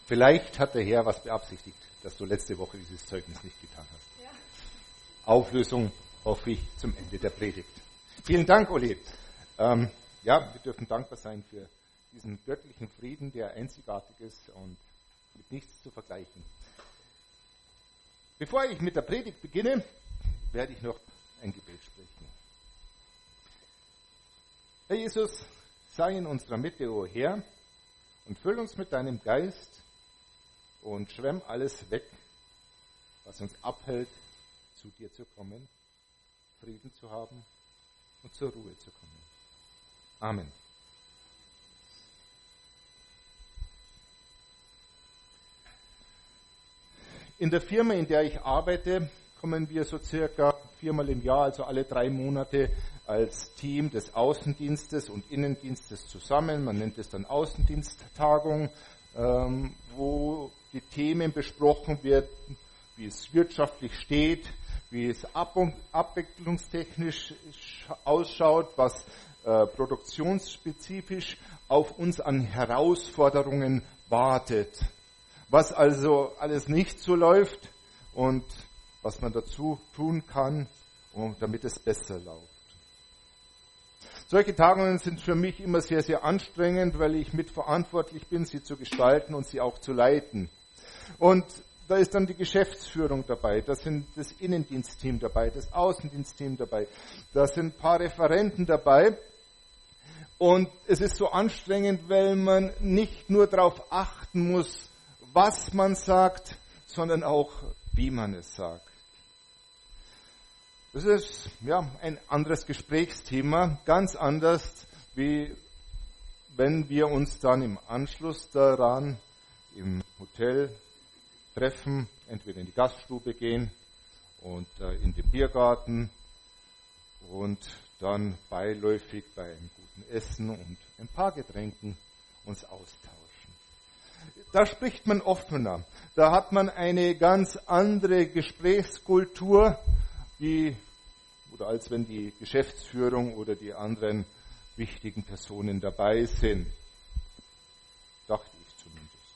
Vielleicht hat der Herr was beabsichtigt, dass du letzte Woche dieses Zeugnis nicht getan hast. Ja. Auflösung hoffe ich zum Ende der Predigt. Vielen Dank, Uli. Wir dürfen dankbar sein für diesen göttlichen Frieden, der einzigartig ist und mit nichts zu vergleichen. Bevor ich mit der Predigt beginne, werde ich noch ein Gebet sprechen. Herr Jesus, sei in unserer Mitte, o Herr, und füll uns mit deinem Geist und schwemm alles weg, was uns abhält, zu dir zu kommen, Frieden zu haben und zur Ruhe zu kommen. Amen. In der Firma, in der ich arbeite, kommen wir so circa 4-mal im Jahr, also alle 3 Monate, als Team des Außendienstes und Innendienstes zusammen. Man nennt es dann Außendiensttagung, wo die Themen besprochen werden, wie es wirtschaftlich steht, wie es abwicklungstechnisch ausschaut, was produktionsspezifisch auf uns an Herausforderungen wartet. Was also alles nicht so läuft und was man dazu tun kann, damit es besser läuft. Solche Tagungen sind für mich immer sehr, sehr anstrengend, weil ich mitverantwortlich bin, sie zu gestalten und sie auch zu leiten. Und da ist dann die Geschäftsführung dabei, da sind das Innendienstteam dabei, das Außendienstteam dabei, da sind ein paar Referenten dabei. Und es ist so anstrengend, weil man nicht nur darauf achten muss, was man sagt, sondern auch, wie man es sagt. Das ist ein anderes Gesprächsthema, ganz anders, wie wenn wir uns dann im Anschluss daran im Hotel treffen, entweder in die Gaststube gehen und in den Biergarten und dann beiläufig bei einem guten Essen und ein paar Getränken uns austauschen. Da spricht man offener, da hat man eine ganz andere Gesprächskultur, als wenn die Geschäftsführung oder die anderen wichtigen Personen dabei sind. Dachte ich zumindest.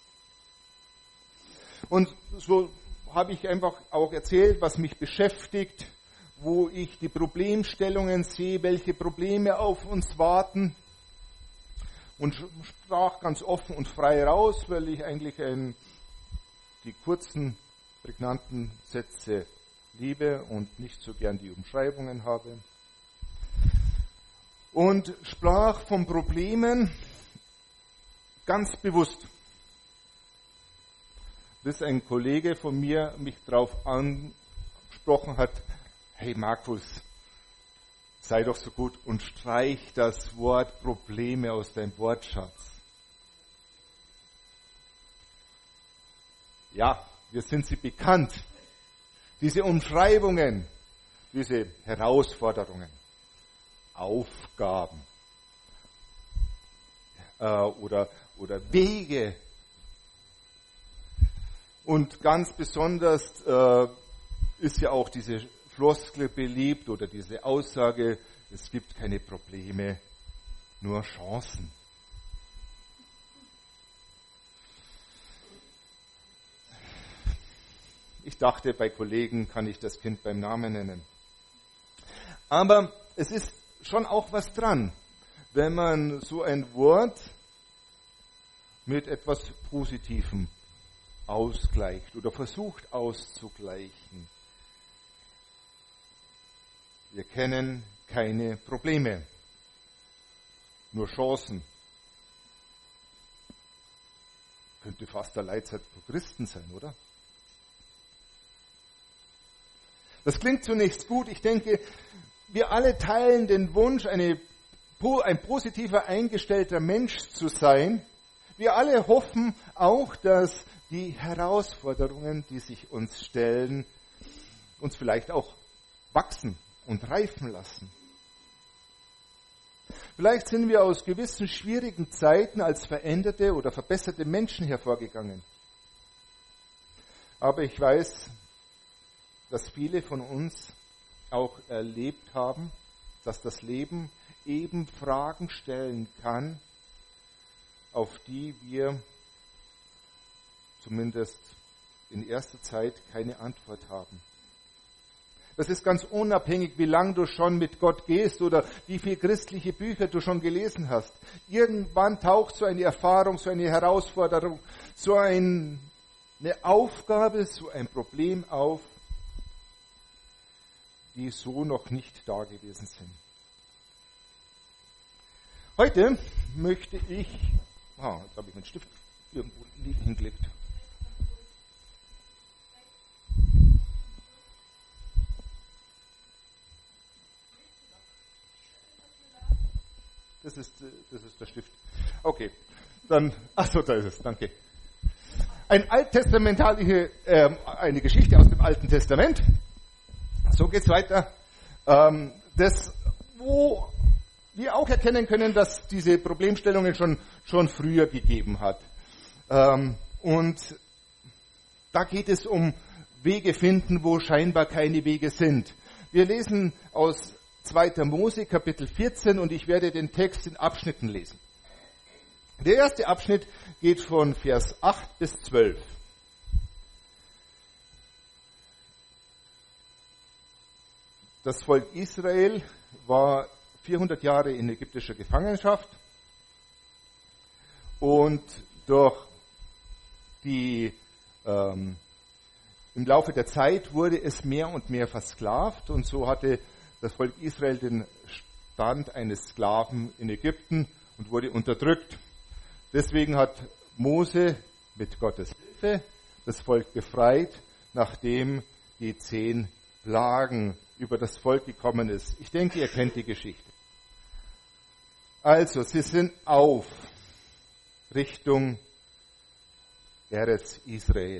Und so habe ich einfach auch erzählt, was mich beschäftigt, wo ich die Problemstellungen sehe, welche Probleme auf uns warten. Und sprach ganz offen und frei raus, weil ich eigentlich die kurzen, prägnanten Sätze liebe und nicht so gern die Umschreibungen habe. Und sprach von Problemen ganz bewusst. Bis ein Kollege von mir mich darauf angesprochen hat, hey Markus, sei doch so gut und streich das Wort Probleme aus deinem Wortschatz. Ja, wir sind sie bekannt. Diese Umschreibungen, diese Herausforderungen, Aufgaben oder Wege. Und ganz besonders ist ja auch diese Floskel beliebt oder diese Aussage, es gibt keine Probleme, nur Chancen. Ich dachte, bei Kollegen kann ich das Kind beim Namen nennen. Aber es ist schon auch was dran, wenn man so ein Wort mit etwas Positivem ausgleicht oder versucht auszugleichen. Wir kennen keine Probleme, nur Chancen. Könnte fast der Leitsatz für Christen sein, oder? Das klingt zunächst gut. Ich denke, wir alle teilen den Wunsch, ein positiver eingestellter Mensch zu sein. Wir alle hoffen auch, dass die Herausforderungen, die sich uns stellen, uns vielleicht auch wachsen und reifen lassen. Vielleicht sind wir aus gewissen schwierigen Zeiten als veränderte oder verbesserte Menschen hervorgegangen. Aber ich weiß, dass viele von uns auch erlebt haben, dass das Leben eben Fragen stellen kann, auf die wir zumindest in erster Zeit, keine Antwort haben. Das ist ganz unabhängig, wie lange du schon mit Gott gehst oder wie viele christliche Bücher du schon gelesen hast. Irgendwann taucht so eine Erfahrung, so eine Herausforderung, so eine Aufgabe, so ein Problem auf, die so noch nicht da gewesen sind. Heute möchte ich, jetzt habe ich meinen Stift irgendwo hingelegt. Das ist der Stift. Okay, dann, da ist es, danke. Eine Geschichte aus dem Alten Testament. So geht's weiter. Wo wir auch erkennen können, dass diese Problemstellungen schon früher gegeben hat. Und da geht es um Wege finden, wo scheinbar keine Wege sind. Wir lesen aus 2. Mose, Kapitel 14, und ich werde den Text in Abschnitten lesen. Der erste Abschnitt geht von Vers 8 bis 12. Das Volk Israel war 400 Jahre in ägyptischer Gefangenschaft und im Laufe der Zeit wurde es mehr und mehr versklavt, und so hatte das Volk Israel den Stand eines Sklaven in Ägypten und wurde unterdrückt. Deswegen hat Mose mit Gottes Hilfe das Volk befreit, nachdem die 10 Plagen über das Volk gekommen ist. Ich denke, ihr kennt die Geschichte. Also, sie sind auf Richtung Eretz Israel.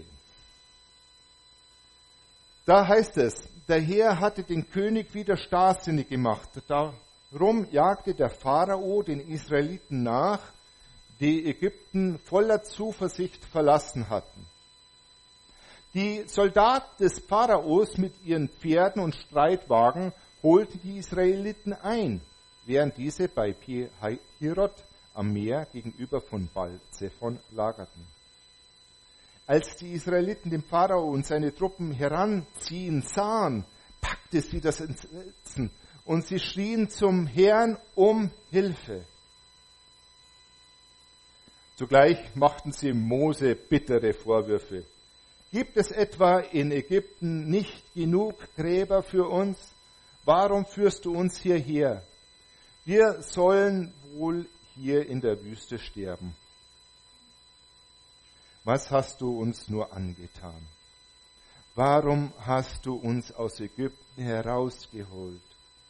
Da heißt es, der Herr hatte den König wieder starrsinnig gemacht. Darum jagte der Pharao den Israeliten nach, die Ägypten voller Zuversicht verlassen hatten. Die Soldaten des Pharaos mit ihren Pferden und Streitwagen holten die Israeliten ein, während diese bei Pi-Hahirot am Meer gegenüber von Baal-Zephon lagerten. Als die Israeliten den Pharao und seine Truppen heranziehen sahen, packte sie das Entsetzen und sie schrien zum Herrn um Hilfe. Zugleich machten sie Mose bittere Vorwürfe. Gibt es etwa in Ägypten nicht genug Gräber für uns? Warum führst du uns hierher? Wir sollen wohl hier in der Wüste sterben. Was hast du uns nur angetan? Warum hast du uns aus Ägypten herausgeholt?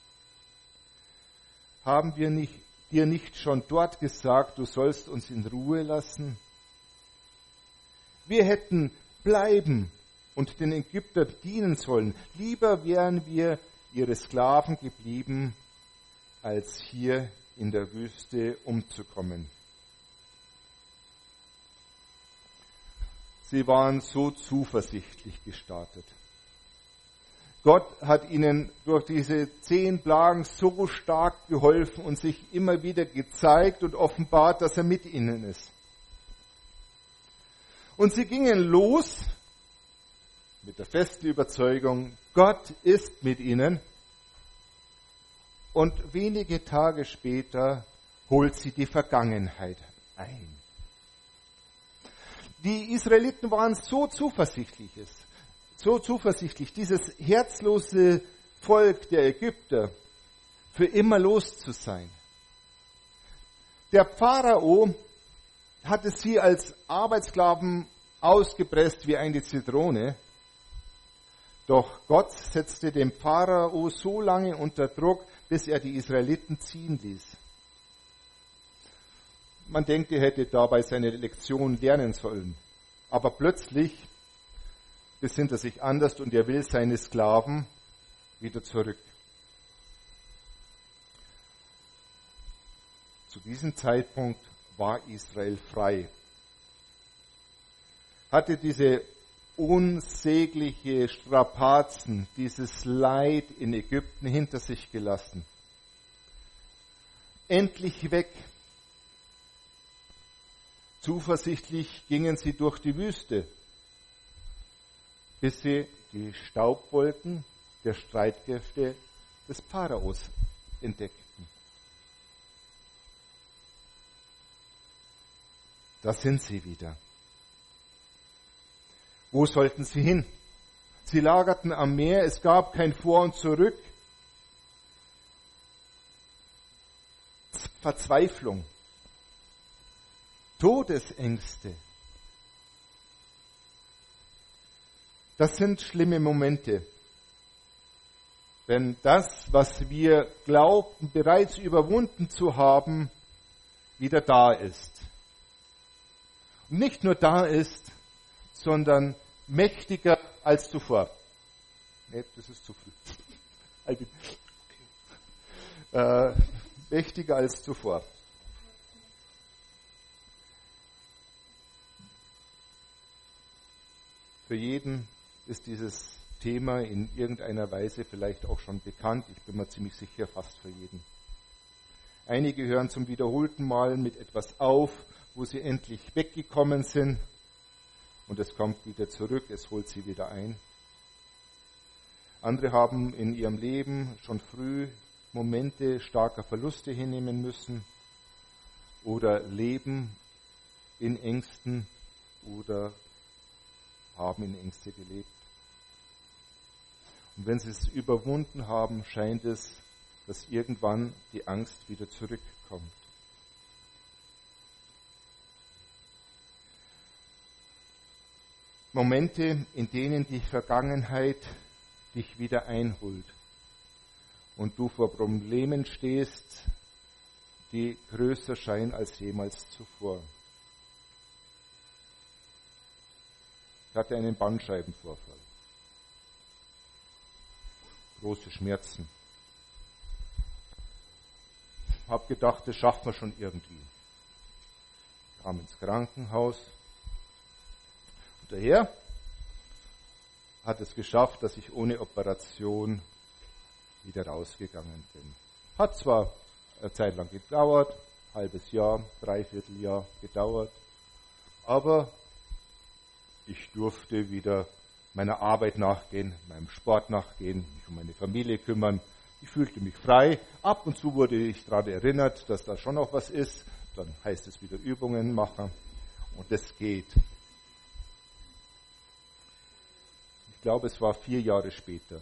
Haben wir dir nicht schon dort gesagt, du sollst uns in Ruhe lassen? Wir hätten bleiben und den Ägyptern dienen sollen. Lieber wären wir ihre Sklaven geblieben, als hier in der Wüste umzukommen. Sie waren so zuversichtlich gestartet. Gott hat ihnen durch diese 10 Plagen so stark geholfen und sich immer wieder gezeigt und offenbart, dass er mit ihnen ist. Und sie gingen los mit der festen Überzeugung, Gott ist mit ihnen. Und wenige Tage später holt sie die Vergangenheit ein. Die Israeliten waren so zuversichtlich, dieses herzlose Volk der Ägypter, für immer los zu sein. Der Pharao hatte sie als Arbeitssklaven ausgepresst wie eine Zitrone. Doch Gott setzte den Pharao so lange unter Druck, bis er die Israeliten ziehen ließ. Man denkt, er hätte dabei seine Lektion lernen sollen. Aber plötzlich besinnt er sich anders und er will seine Sklaven wieder zurück. Zu diesem Zeitpunkt war Israel frei. Hatte diese unsägliche Strapazen, dieses Leid in Ägypten hinter sich gelassen. Endlich weg. Zuversichtlich gingen sie durch die Wüste, bis sie die Staubwolken der Streitkräfte des Pharaos entdeckten. Da sind sie wieder. Wo sollten sie hin? Sie lagerten am Meer, es gab kein Vor und Zurück. Verzweiflung, Todesängste. Das sind schlimme Momente, wenn das, was wir glaubten, bereits überwunden zu haben, wieder da ist. Und nicht nur da ist, sondern mächtiger als zuvor. Nee, das ist zu früh. Mächtiger als zuvor. Für jeden ist dieses Thema in irgendeiner Weise vielleicht auch schon bekannt. Ich bin mir ziemlich sicher, fast für jeden. Einige hören zum wiederholten Mal mit etwas auf, wo sie endlich weggekommen sind. Und es kommt wieder zurück, es holt sie wieder ein. Andere haben in ihrem Leben schon früh Momente starker Verluste hinnehmen müssen oder leben in Ängsten oder haben in Ängste gelebt. Und wenn sie es überwunden haben, scheint es, dass irgendwann die Angst wieder zurückkommt. Momente, in denen die Vergangenheit dich wieder einholt und du vor Problemen stehst, die größer scheinen als jemals zuvor. Ich hatte einen Bandscheibenvorfall. Große Schmerzen. Hab gedacht, das schaffen wir schon irgendwie. Kam ins Krankenhaus. Und der Herr hat es geschafft, dass ich ohne Operation wieder rausgegangen bin. Hat zwar eine Zeit lang gedauert, halbes Jahr, Dreivierteljahr gedauert, aber ich durfte wieder meiner Arbeit nachgehen, meinem Sport nachgehen, mich um meine Familie kümmern. Ich fühlte mich frei. Ab und zu wurde ich daran erinnert, dass da schon noch was ist. Dann heißt es wieder Übungen machen und das geht. Ich glaube, es war 4 Jahre später.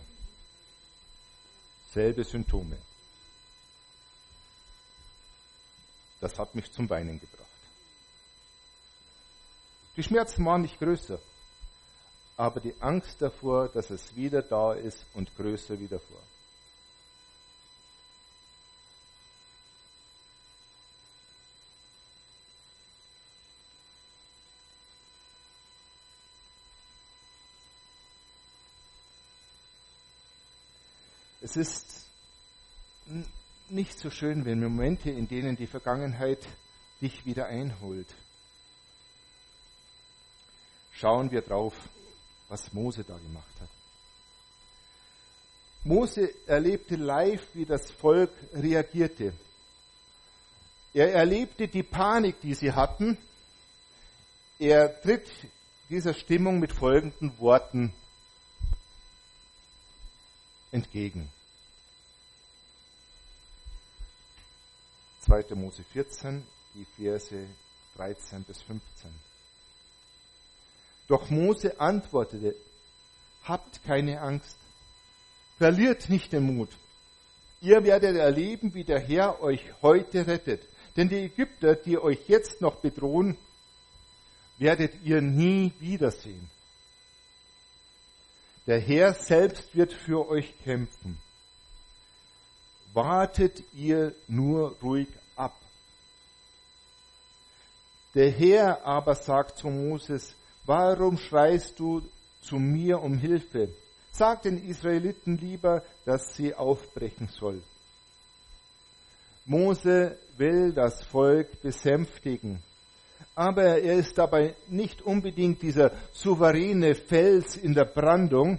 Selbe Symptome. Das hat mich zum Weinen gebracht. Die Schmerzen waren nicht größer, aber die Angst davor, dass es wieder da ist und größer wie davor. Es ist nicht so schön, wenn Momente, in denen die Vergangenheit dich wieder einholt. Schauen wir drauf, was Mose da gemacht hat. Mose erlebte live, wie das Volk reagierte. Er erlebte die Panik, die sie hatten. Er tritt dieser Stimmung mit folgenden Worten entgegen. 2. Mose 14, die Verse 13 bis 15. Doch Mose antwortete, habt keine Angst, verliert nicht den Mut. Ihr werdet erleben, wie der Herr euch heute rettet. Denn die Ägypter, die euch jetzt noch bedrohen, werdet ihr nie wiedersehen. Der Herr selbst wird für euch kämpfen. Wartet ihr nur ruhig ab. Der Herr aber sagt zu Moses, warum schreist du zu mir um Hilfe? Sag den Israeliten lieber, dass sie aufbrechen soll. Mose will das Volk besänftigen, aber er ist dabei nicht unbedingt dieser souveräne Fels in der Brandung.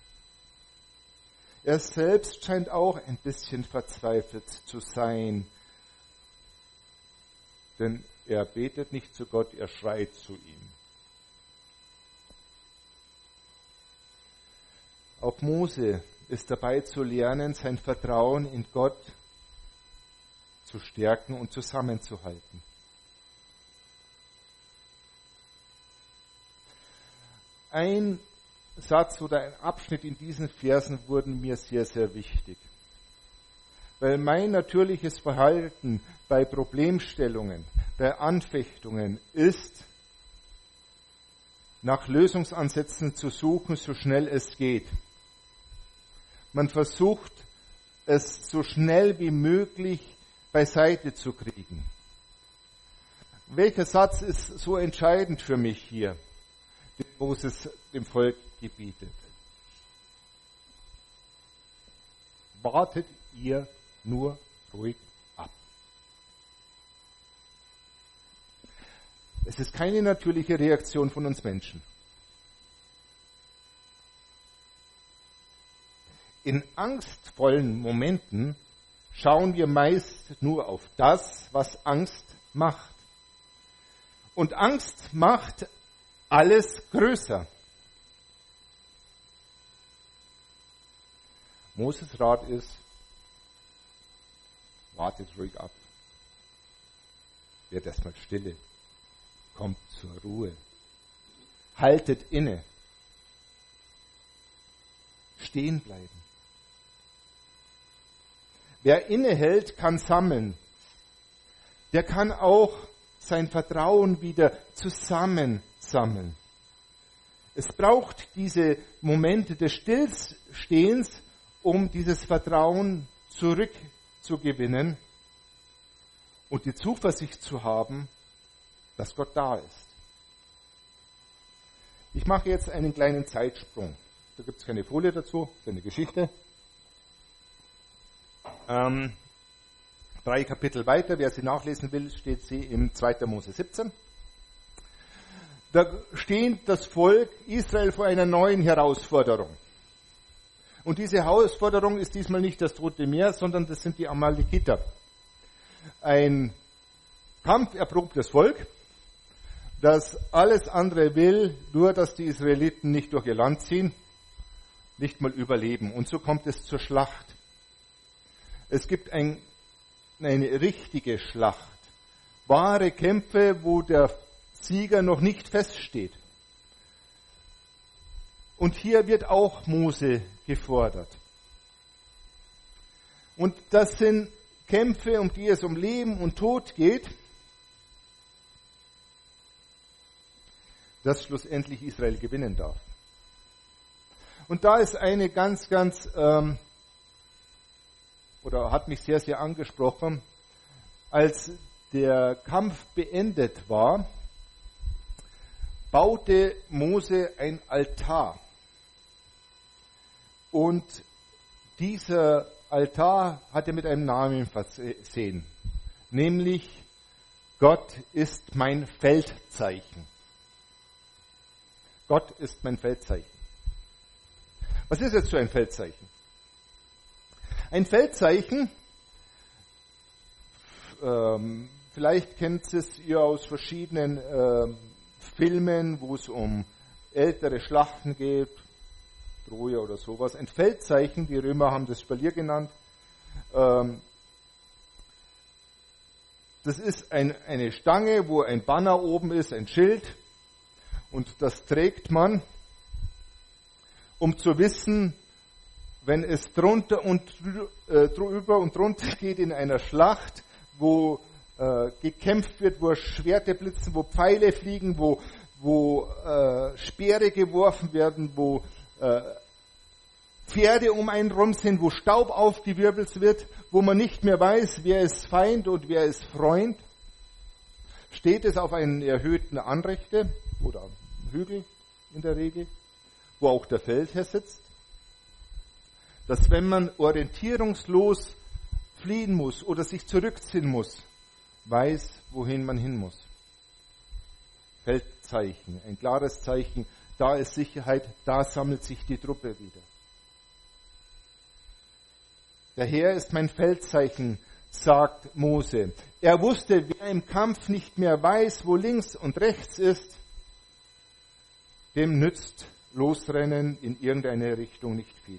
Er selbst scheint auch ein bisschen verzweifelt zu sein. Denn Er betet nicht zu Gott, er schreit zu ihm. Auch Mose ist dabei zu lernen, sein Vertrauen in Gott zu stärken und zusammenzuhalten. Ein Satz oder ein Abschnitt in diesen Versen wurden mir sehr, sehr wichtig. Weil mein natürliches Verhalten bei Problemstellungen, bei Anfechtungen ist, nach Lösungsansätzen zu suchen, so schnell es geht. Man versucht, es so schnell wie möglich beiseite zu kriegen. Welcher Satz ist so entscheidend für mich hier, den Moses dem Volk gebietet? Wartet ihr nur ruhig ab. Es ist keine natürliche Reaktion von uns Menschen. In angstvollen Momenten schauen wir meist nur auf das, was Angst macht. Und Angst macht alles größer. Moses Rat ist, wartet ruhig ab. Werdet erstmal stille. Kommt zur Ruhe. Haltet inne. Stehen bleiben. Wer innehält, kann sammeln. Der kann auch sein Vertrauen wieder zusammensammeln. Es braucht diese Momente des Stillstehens, um dieses Vertrauen zurückzugewinnen und die Zuversicht zu haben, dass Gott da ist. Ich mache jetzt einen kleinen Zeitsprung. Da gibt es keine Folie dazu, das ist eine Geschichte. 3 Kapitel weiter, wer sie nachlesen will, steht sie im 2. Mose 17. Da steht das Volk Israel vor einer neuen Herausforderung. Und diese Herausforderung ist diesmal nicht das Tote Meer, sondern das sind die Amalekiter. Ein kampferprobtes Volk, das alles andere will, nur dass die Israeliten nicht durch ihr Land ziehen, nicht mal überleben. Und so kommt es zur Schlacht. Es gibt eine richtige Schlacht. Wahre Kämpfe, wo der Sieger noch nicht feststeht. Und hier wird auch Mose gefordert. Und das sind Kämpfe, um die es um Leben und Tod geht, dass schlussendlich Israel gewinnen darf. Und da ist eine ganz, oder hat mich sehr, sehr angesprochen, als der Kampf beendet war, baute Mose ein Altar. Und dieser Altar hat er mit einem Namen versehen, nämlich Gott ist mein Feldzeichen. Gott ist mein Feldzeichen. Was ist jetzt so ein Feldzeichen? Ein Feldzeichen, vielleicht kennt es ihr aus verschiedenen Filmen, wo es um ältere Schlachten geht, Troja oder sowas. Ein Feldzeichen, die Römer haben das Spalier genannt. Das ist eine Stange, wo ein Banner oben ist, ein Schild. Und das trägt man, um zu wissen, wenn es drunter und drüber und drunter geht in einer Schlacht, wo gekämpft wird, wo Schwerter blitzen, wo Pfeile fliegen, wo Speere geworfen werden, wo Pferde um einen rum sind, wo Staub aufgewirbelt wird, wo man nicht mehr weiß, wer ist Feind und wer ist Freund, steht es auf einen erhöhten Anrechte oder am Hügel in der Regel, wo auch der Feldherr sitzt, dass wenn man orientierungslos fliehen muss oder sich zurückziehen muss, weiß, wohin man hin muss. Feldzeichen, ein klares Zeichen, da ist Sicherheit, da sammelt sich die Truppe wieder. Der Herr ist mein Feldzeichen, sagt Mose. Er wusste, wer im Kampf nicht mehr weiß, wo links und rechts ist, dem nützt Losrennen in irgendeine Richtung nicht viel.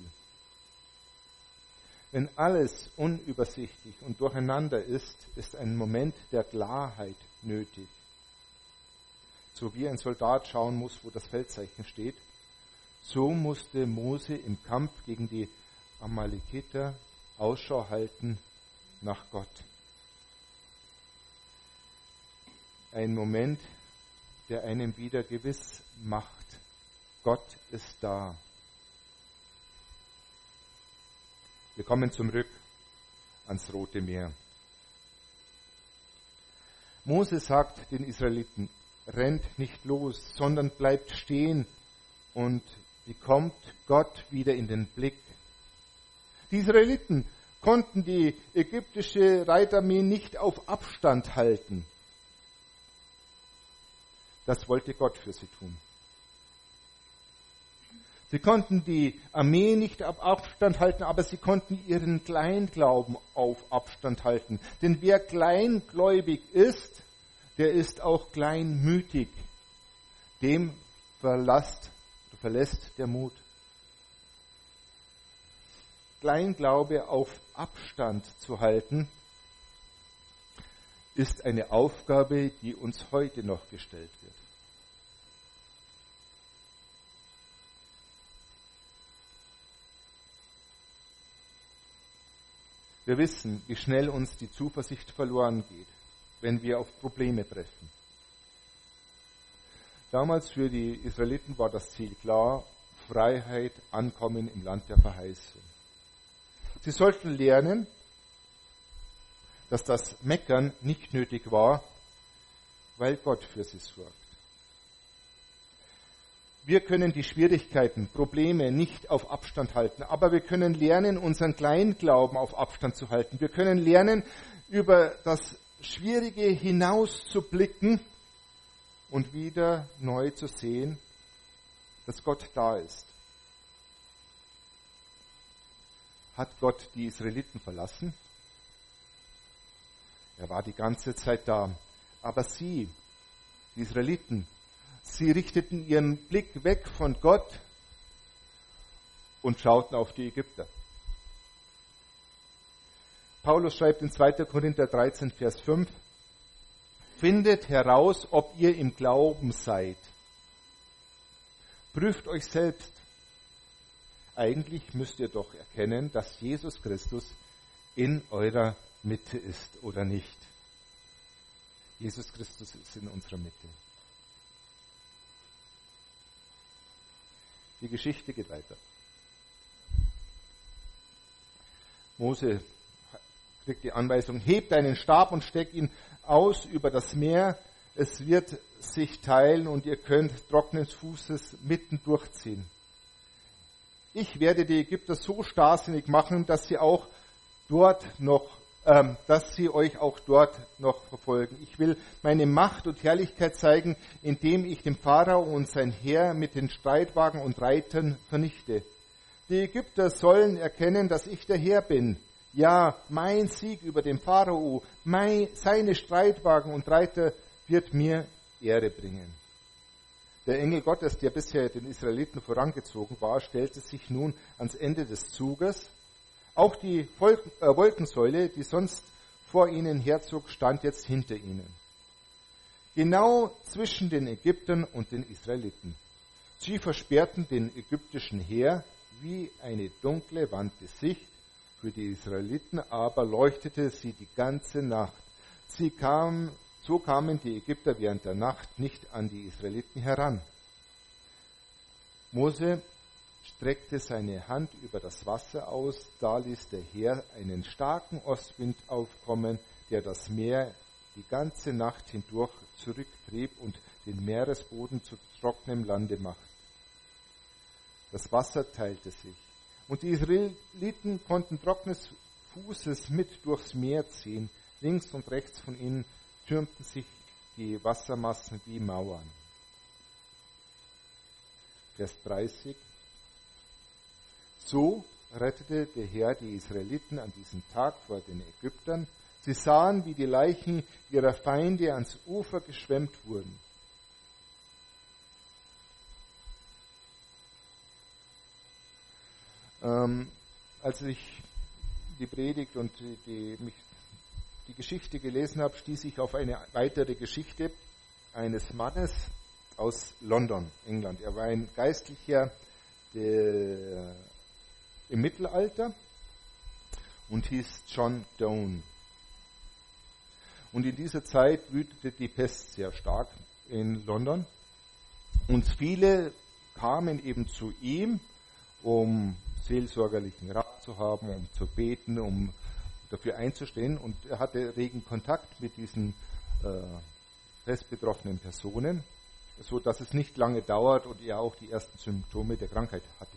Wenn alles unübersichtlich und durcheinander ist, ist ein Moment der Klarheit nötig. So wie ein Soldat schauen muss, wo das Feldzeichen steht, so musste Mose im Kampf gegen die Amalekiter Ausschau halten nach Gott. Ein Moment, der einem wieder gewiss macht, Gott ist da. Wir kommen zurück ans Rote Meer. Mose sagt den Israeliten, rennt nicht los, sondern bleibt stehen und bekommt Gott wieder in den Blick. Die Israeliten konnten die ägyptische Reitarmee nicht auf Abstand halten. Das wollte Gott für sie tun. Sie konnten die Armee nicht auf Abstand halten, aber sie konnten ihren Kleinglauben auf Abstand halten. Denn wer kleingläubig ist, der ist auch kleinmütig. Dem verlässt der Mut. Kleinglaube auf Abstand zu halten, ist eine Aufgabe, die uns heute noch gestellt wird. Wir wissen, wie schnell uns die Zuversicht verloren geht, wenn wir auf Probleme treffen. Damals für die Israeliten war das Ziel klar, Freiheit, Ankommen im Land der Verheißung. Sie sollten lernen, dass das Meckern nicht nötig war, weil Gott für sie sorgt. Wir können die Schwierigkeiten, Probleme nicht auf Abstand halten, aber wir können lernen, unseren Kleinglauben auf Abstand zu halten. Wir können lernen, über das Schwierige hinaus zu blicken und wieder neu zu sehen, dass Gott da ist. Hat Gott die Israeliten verlassen? Er war die ganze Zeit da. Aber sie, die Israeliten, sie richteten ihren Blick weg von Gott und schauten auf die Ägypter. Paulus schreibt in 2. Korinther 13, Vers 5, findet heraus, ob ihr im Glauben seid. Prüft euch selbst. Eigentlich müsst ihr doch erkennen, dass Jesus Christus in eurer Mitte ist oder nicht. Jesus Christus ist in unserer Mitte. Die Geschichte geht weiter. Mose kriegt die Anweisung, hebt deinen Stab und steck ihn aus über das Meer. Es wird sich teilen und ihr könnt trockenen Fußes mitten durchziehen. Ich werde die Ägypter so starrsinnig machen, dass sie euch auch dort noch verfolgen. Ich will meine Macht und Herrlichkeit zeigen, indem ich den Pharao und sein Heer mit den Streitwagen und Reitern vernichte. Die Ägypter sollen erkennen, dass ich der Herr bin. Ja, mein Sieg über den Pharao, seine Streitwagen und Reiter wird mir Ehre bringen. Der Engel Gottes, der bisher den Israeliten vorangezogen war, stellte sich nun ans Ende des Zuges. Auch die Wolkensäule, die sonst vor ihnen herzog, stand jetzt hinter ihnen. Genau zwischen den Ägyptern und den Israeliten. Sie versperrten den ägyptischen Heer wie eine dunkle Wand die Sicht. Für die Israeliten aber leuchtete sie die ganze Nacht. So kamen die Ägypter während der Nacht nicht an die Israeliten heran. Mose streckte seine Hand über das Wasser aus, da ließ der Herr einen starken Ostwind aufkommen, der das Meer die ganze Nacht hindurch zurücktrieb und den Meeresboden zu trockenem Lande machte. Das Wasser teilte sich, und die Israeliten konnten trockenen Fußes mit durchs Meer ziehen. Links und rechts von ihnen türmten sich die Wassermassen wie Mauern. Vers 30. So rettete der Herr die Israeliten an diesem Tag vor den Ägyptern. Sie sahen, wie die Leichen ihrer Feinde ans Ufer geschwemmt wurden. Als ich die Predigt und die Geschichte gelesen habe, stieß ich auf eine weitere Geschichte eines Mannes aus London, England. Er war ein Geistlicher im Mittelalter und hieß John Donne. Und in dieser Zeit wütete die Pest sehr stark in London. Und viele kamen eben zu ihm, um seelsorgerlichen Rat zu haben, um zu beten, um dafür einzustehen. Und er hatte regen Kontakt mit diesen pestbetroffenen Personen, so dass es nicht lange dauert und er auch die ersten Symptome der Krankheit hatte.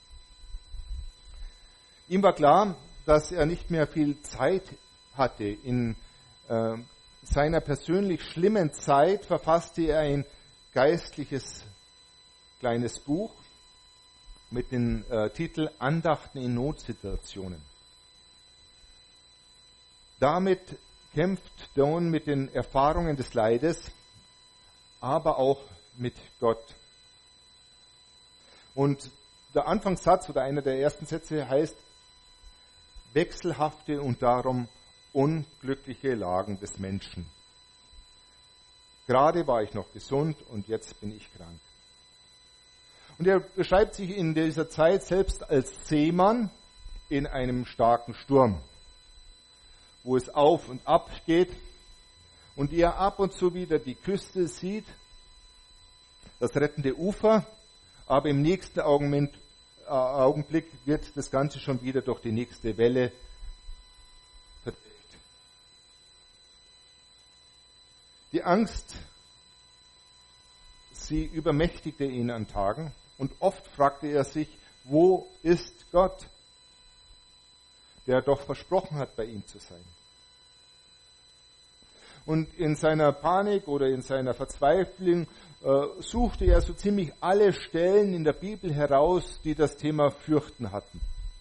Ihm war klar, dass er nicht mehr viel Zeit hatte. In seiner persönlich schlimmen Zeit verfasste er ein geistliches kleines Buch mit dem Titel Andachten in Notsituationen. Damit kämpft Donne mit den Erfahrungen des Leides, aber auch mit Gott. Und der Anfangssatz oder einer der ersten Sätze heißt, wechselhafte und darum unglückliche Lagen des Menschen. Gerade war ich noch gesund und jetzt bin ich krank. Und er beschreibt sich in dieser Zeit selbst als Seemann in einem starken Sturm, wo es auf und ab geht und er ab und zu wieder die Küste sieht, das rettende Ufer, aber im nächsten Augenblick wird das Ganze schon wieder durch die nächste Welle verdeckt. Die Angst, sie übermächtigte ihn an Tagen und oft fragte er sich, wo ist Gott, der doch versprochen hat, bei ihm zu sein. Und in seiner Panik oder in seiner Verzweiflung suchte er so ziemlich alle Stellen in der Bibel heraus, die das Thema Fürchten hatten.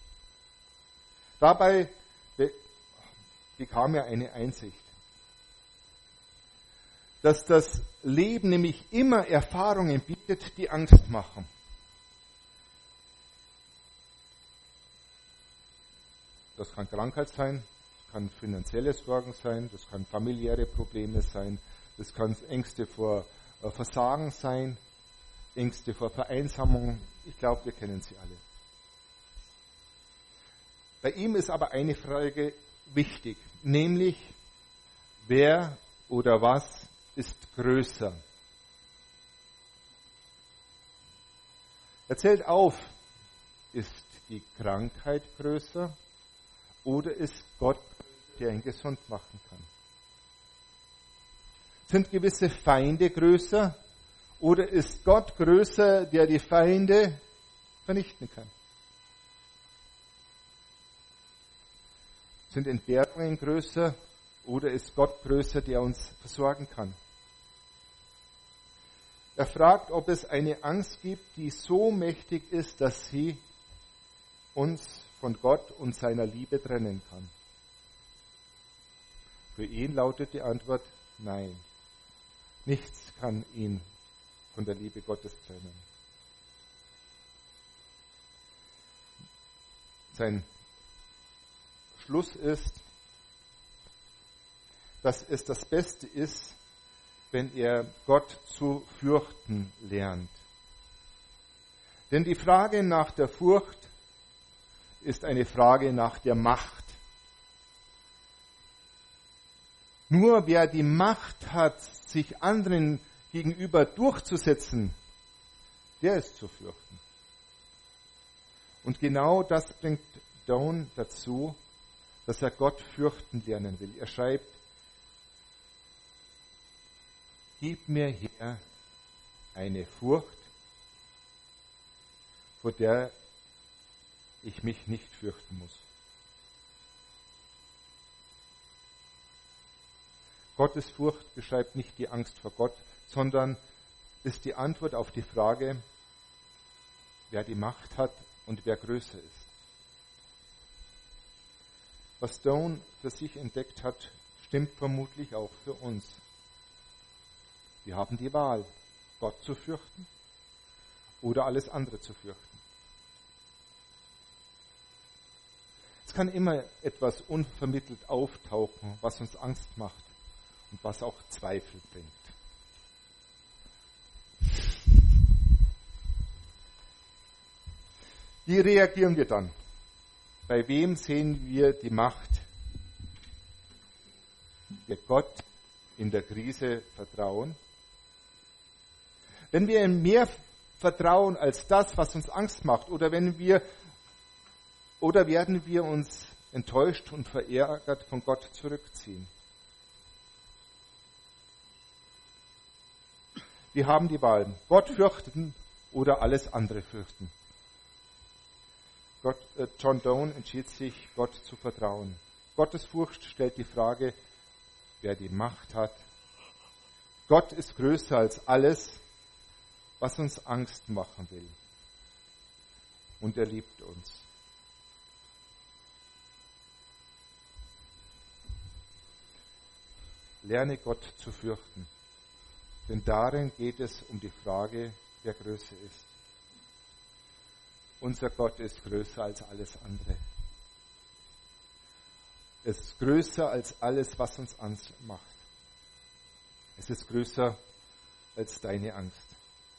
Dabei bekam er eine Einsicht, dass das Leben nämlich immer Erfahrungen bietet, die Angst machen. Das kann Krankheit sein, das kann finanzielle Sorgen sein, das kann familiäre Probleme sein, das kann Ängste vor Versagen sein, Ängste vor Vereinsamung. Ich glaube, wir kennen sie alle. Bei ihm ist aber eine Frage wichtig, nämlich wer oder was ist größer? Er zählt auf, ist die Krankheit größer oder ist Gott, der ihn gesund machen kann? Sind gewisse Feinde größer oder ist Gott größer, der die Feinde vernichten kann? Sind Entbehrungen größer oder ist Gott größer, der uns versorgen kann? Er fragt, ob es eine Angst gibt, die so mächtig ist, dass sie uns von Gott und seiner Liebe trennen kann. Für ihn lautet die Antwort nein. Nichts kann ihn von der Liebe Gottes trennen. Sein Schluss ist, dass es das Beste ist, wenn er Gott zu fürchten lernt. Denn die Frage nach der Furcht ist eine Frage nach der Macht. Nur wer die Macht hat, sich anderen gegenüber durchzusetzen, der ist zu fürchten. Und genau das bringt Donne dazu, dass er Gott fürchten lernen will. Er schreibt, gib mir her eine Furcht, vor der ich mich nicht fürchten muss. Gottes Furcht beschreibt nicht die Angst vor Gott, sondern ist die Antwort auf die Frage, wer die Macht hat und wer größer ist. Was Stone für sich entdeckt hat, stimmt vermutlich auch für uns. Wir haben die Wahl, Gott zu fürchten oder alles andere zu fürchten. Es kann immer etwas unvermittelt auftauchen, was uns Angst macht und was auch Zweifel bringt. Wie reagieren wir dann? Bei wem sehen wir die Macht? Wir Gott in der Krise vertrauen? Wenn wir ihm mehr vertrauen als das, was uns Angst macht, oder werden wir uns enttäuscht und verärgert von Gott zurückziehen? Wir haben die Wahl, Gott fürchten oder alles andere fürchten. John Donne entschied sich, Gott zu vertrauen. Gottesfurcht stellt die Frage, wer die Macht hat. Gott ist größer als alles, was uns Angst machen will. Und er liebt uns. Lerne Gott zu fürchten, denn darin geht es um die Frage, wer größer ist. Unser Gott ist größer als alles andere. Es ist größer als alles, was uns Angst macht. Es ist größer als deine Angst.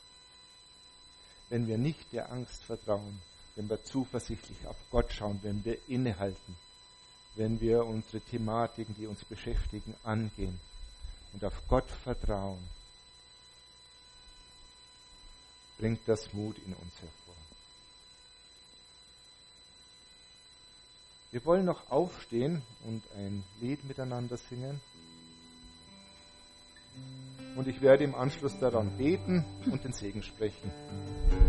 Wenn wir nicht der Angst vertrauen, wenn wir zuversichtlich auf Gott schauen, wenn wir innehalten, wenn wir unsere Thematiken, die uns beschäftigen, angehen und auf Gott vertrauen, bringt das Mut in uns hervor. Wir wollen noch aufstehen und ein Lied miteinander singen. Und ich werde im Anschluss daran beten und den Segen sprechen.